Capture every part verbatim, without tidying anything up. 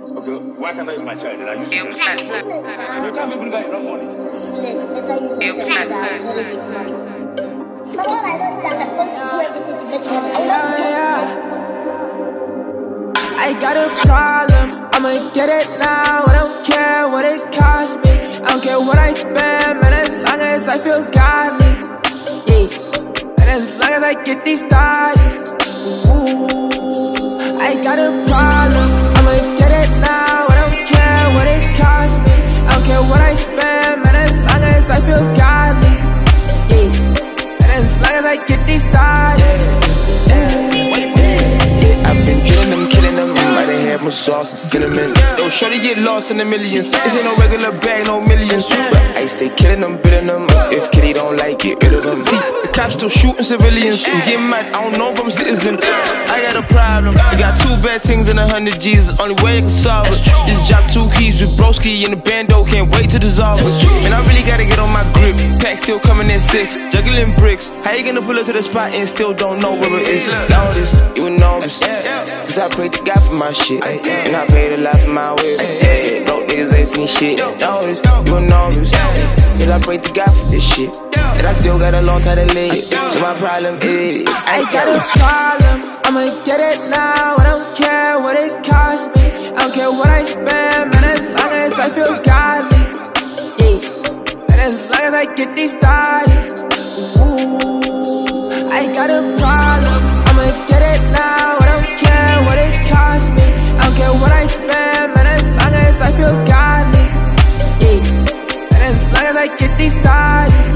Okay, why can't I use my child? Then I use it. You can't even bring out enough money. It's too late. Better use your sense that I inherit your money. But all I know is that I'm going to do everything to make money. I'm not doing I got a problem, I'ma get it now. I don't care what it costs me. I don't care what I spend, man, as long as I feel godly. Yeah, and as long as I get these thoughts. Ooh, I got a problem, I'ma get it now. I don't care what it costs me. I don't care what I spend, man, as long as I feel godly. Yeah, and as long as I get these thoughts. I've been drilling them, killing them. Might have had more sauce and cinnamon. Yo, shorty get lost in the millions. This ain't no regular bag, no millions. But I stay killing them, billing them. If Kitty don't like it, rid of them. See, the cops still shooting civilians. It's getting mad, I don't know if I'm citizen. I got a problem. I got two bad things and a hundred G's. Only way I can solve it. Just drop two keys with broski in the bando. Can't wait to dissolve it. And I really gotta get on my grip. Pack still coming at six. Juggling bricks. How you gonna pull up to the spot and still don't know where it is? Know this, you know this. Cause I prayed to God for my shit, and I paid a lot for my whip. Hey, broke niggas ain't seen shit. Know this, you know this. Cause I prayed to God for this shit, and I still got a long time to live. So my problem is I got a problem, I'ma get it now. I don't care what it costs me. I don't care what I spend, man, as long as I feel godly. Yeah, and as long as I get these thoughts. Ooh, I got a problem, I'ma get it now. I don't care what it costs me. I don't care what I spend, man, as long as I feel godly. Yeah, and as long as I get these thoughts.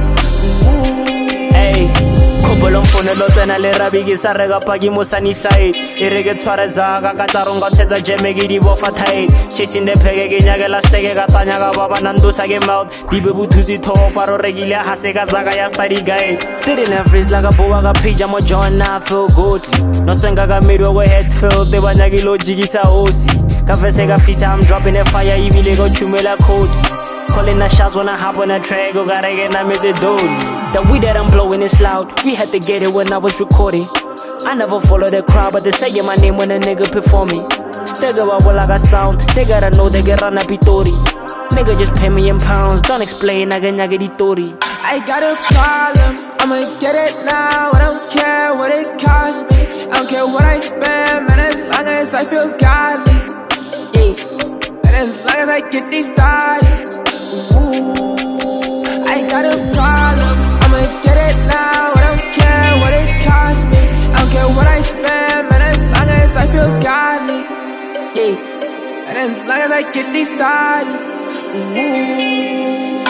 Hey, Kopolong fonelo tsena le rabikisa re ka paki mo sunny side. E re ke tshwareza ka ka tsarong ka tsetsa jeme ke di bofa tight. Chasing the pege ke nyakela steke ka tanya ka baba nandusa ke mouth. Dibe buthuzi thoko paro rekile ha se ka zaka ya study guide. Didn't have freeze like a boa ka pija mo John na feel good. No senga ka midwa go head filled te banyaki lo jigisa osi. Ka fese ka fisa I'm dropping a fire ibile go chumela code. Calling the shots when I hop on a track, go gotta get na miss it dude. The weed that I'm blowing is loud. We had to get it when I was recording. I never follow the crowd, but they say my name when a nigga performing. Still go out like I sound. They gotta know they get run a pitori. Nigga just pay me in pounds. Don't explain, I get di tori. I got a problem, I'ma get it now. I don't care what it costs me. I don't care what I spend, man, as long as I feel godly. Yeah, and as long as I get these thoughts. Ooh, I got a problem, I'ma get it now. I don't care what it costs me. I don't care what I spend, man, as long as I feel godly. Yeah, and as long as I get these thoughts. Ooh.